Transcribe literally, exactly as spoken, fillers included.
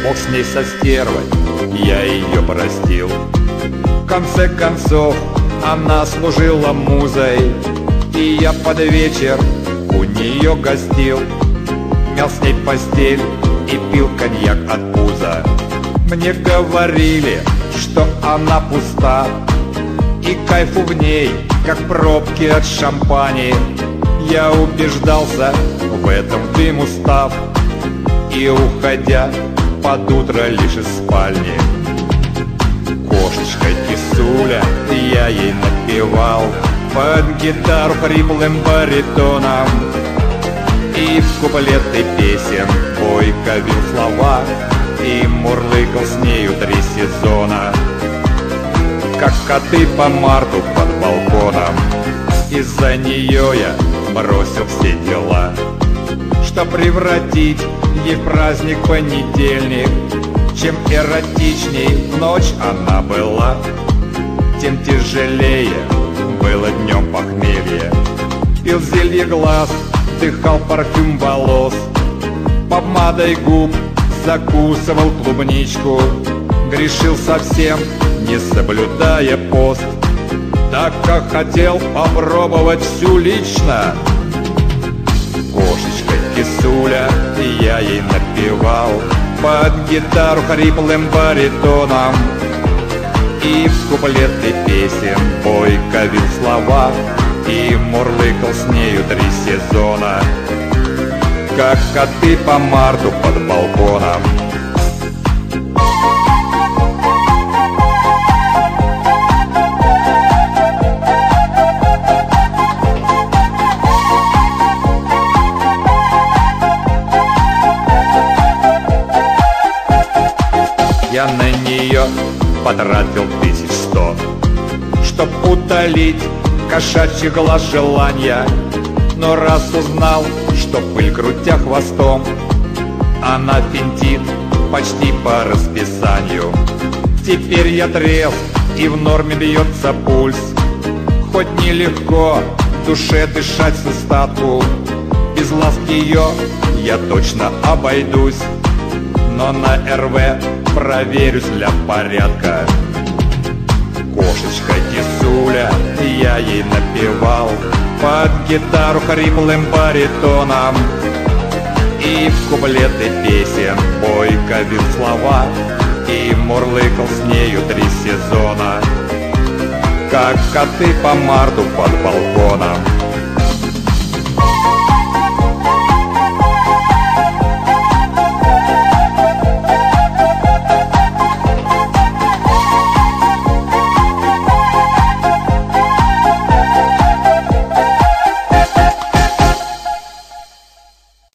мог с ней со стервой, я ее простил. В конце концов она служила музой, и я под вечер у нее гостил. Мял с ней постель и пил коньяк от пуза. Мне говорили, что она пуста, и кайфу в ней, как пробки от шампани. Я убеждался в этом, дым устав, и уходя под утро лишь из спальни. Кошечка кисуля, я ей напевал под гитару хриплым баритоном, и в куплеты песен бойко вил слова, и мурлыкал с нею три сезона. Как коты по марту под балконом, из-за нее я бросил все дела, что превратить ей в праздник понедельник. Чем эротичней ночь она была, тем тяжелее было днем похмелье. Пил зелье глаз, вдыхал парфюм волос, помадой губ закусывал клубничку. Грешил совсем, не соблюдая пост, так как хотел попробовать всю лично. Кошечка кисуля, я ей напевал под гитару хриплым баритоном, и в куплеты песен бойко вил слова, и мурлыкал с нею три сезона. Как коты по марту под балконом. Я на нее потратил тысяч сто, чтоб утолить кошачий глаз желания. Но раз узнал, что пыль крутя хвостом, она финтит почти по расписанию. Теперь я трезв и в норме бьется пульс, хоть нелегко в душе дышать с остатку. Без ласки ее я точно обойдусь, но на эр вэ проверюсь для порядка. Кошечка кисуля, я ей напевал под гитару хриплым баритоном, и в куплеты песен бойко вил слова, и мурлыкал с нею три сезона. Как коты по марту под балконом.